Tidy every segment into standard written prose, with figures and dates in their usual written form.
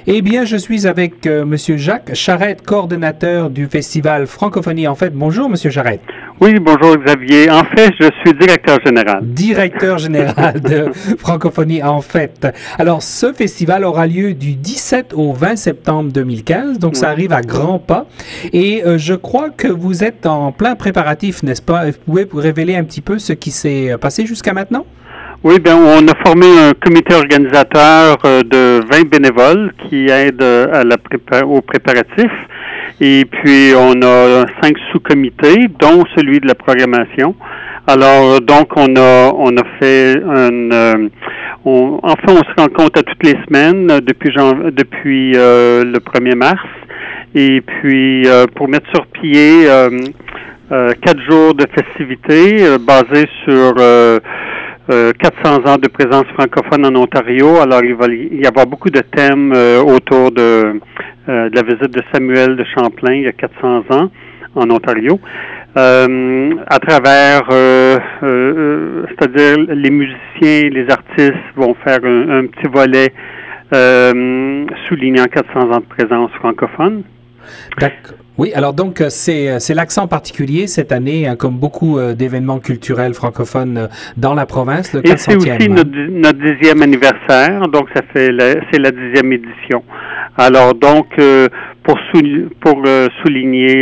Eh bien, je suis avec Monsieur Jacques Charette, coordonnateur du festival Francophonie en Fête. Bonjour, Monsieur Charette. Oui, bonjour Xavier. En fait, je suis directeur général. Directeur général de Francophonie en Fête. Alors, ce festival aura lieu du 17 au 20 septembre 2015, donc ça arrive à grands pas. Et je crois que vous êtes en plein préparatif, n'est-ce pas? Vous pouvez vous révéler un petit peu ce qui s'est passé jusqu'à maintenant? Oui, bien, on a formé un comité organisateur de 20 bénévoles qui aident aux préparatifs. Et puis, on a 5 sous-comités, dont celui de la programmation. Alors, donc, on a fait on se rencontre à toutes les semaines depuis le 1er mars. Et puis, pour mettre sur pied 4 jours de festivités basés sur 400 ans de présence francophone en Ontario. Alors, il va y avoir beaucoup de thèmes autour de la visite de Samuel de Champlain il y a 400 ans en Ontario. À travers, c'est-à-dire les musiciens, les artistes vont faire un petit volet soulignant 400 ans de présence francophone. D'accord. Oui, alors donc c'est l'accent particulier cette année, hein, comme beaucoup d'événements culturels francophones dans la province, le 400e. Et c'est aussi notre 10e anniversaire, donc c'est la 10e édition. Alors donc, pour souligner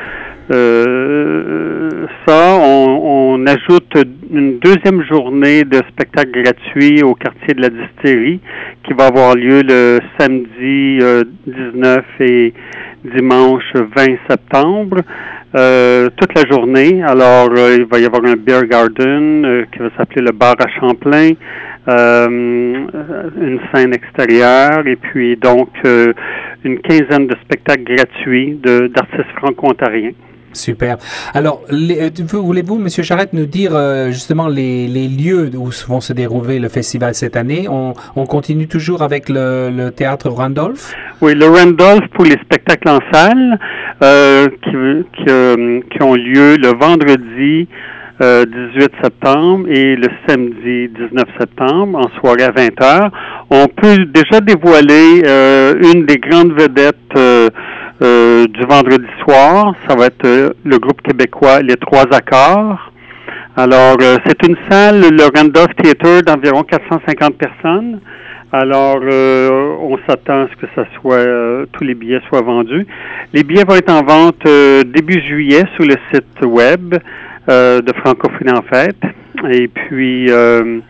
ça, on ajoute une deuxième journée de spectacle gratuit au quartier de la Distillerie qui va avoir lieu le samedi 19 et dimanche 20 septembre, toute la journée. Alors, il va y avoir un beer garden qui va s'appeler le bar à Champlain, une scène extérieure et puis donc une quinzaine de spectacles gratuits d'artistes franco-ontariens. Super. Alors, voulez-vous, M. Charette, nous dire justement les lieux où vont se dérouler le festival cette année? On continue toujours avec le théâtre Randolph? Oui, le Randolph pour les spectacles en salle qui ont lieu le vendredi 18 septembre et le samedi 19 septembre en soirée à 20h. On peut déjà dévoiler une des grandes vedettes du vendredi soir. Ça va être le groupe québécois Les Trois Accords. Alors, c'est une salle, le Randolph Theatre, d'environ 450 personnes. Alors, on s'attend à ce que ça soit tous les billets soient vendus. Les billets vont être en vente début juillet sur le site web de Francophonie en Fête. Et puis, et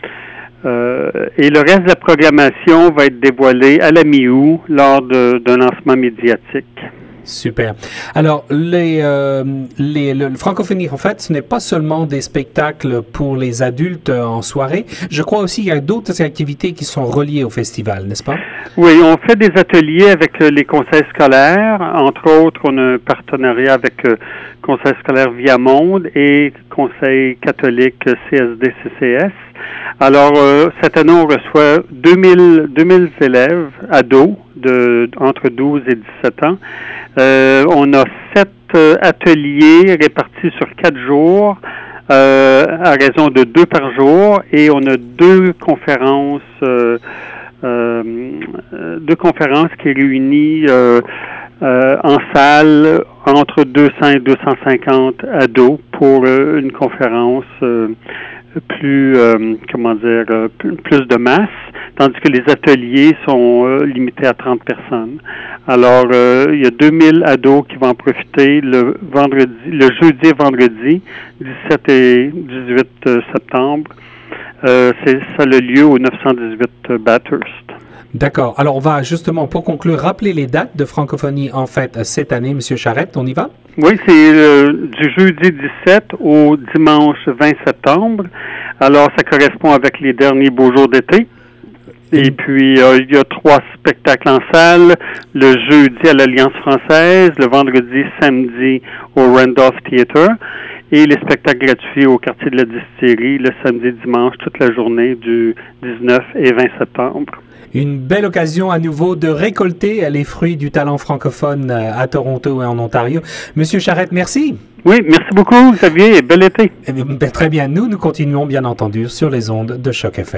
le reste de la programmation va être dévoilé à la mi-août lors d'un lancement médiatique. Super. Alors, le Francophonie, en fait, ce n'est pas seulement des spectacles pour les adultes en soirée. Je crois aussi qu'il y a d'autres activités qui sont reliées au festival, n'est-ce pas? Oui, on fait des ateliers avec les conseils scolaires. Entre autres, on a un partenariat avec Conseil scolaire Viamonde et Conseil catholique CSD-CCS. Alors, cette année, on reçoit 2000 élèves, ados, entre 12 et 17 ans. On a 7 ateliers répartis sur 4 jours, à raison de 2 par jour, et on a 2 conférences qui réunissent en salle entre 200 et 250 ados pour une conférence plus de masse, tandis que les ateliers sont limités à 30 personnes. Alors, il y a 2000 ados qui vont en profiter le jeudi et vendredi, 17 et 18 septembre. Ça a le lieu au 918 Bathurst. D'accord. Alors, on va justement, pour conclure, rappeler les dates de Francophonie en Fête cette année, M. Charette. On y va? Oui, c'est du jeudi 17 au dimanche 20 septembre. Alors, ça correspond avec les derniers beaux jours d'été. Et puis, il y a 3 spectacles en salle. Le jeudi à l'Alliance française, le vendredi, samedi au Randolph Theatre. Et les spectacles gratuits au quartier de la Distillerie, le samedi, dimanche, toute la journée du 19 et 20 septembre. Une belle occasion à nouveau de récolter les fruits du talent francophone à Toronto et en Ontario. Monsieur Charette, merci. Oui, merci beaucoup, Xavier, et bel été. Très bien. Nous continuons, bien entendu, sur les ondes de Choc FM.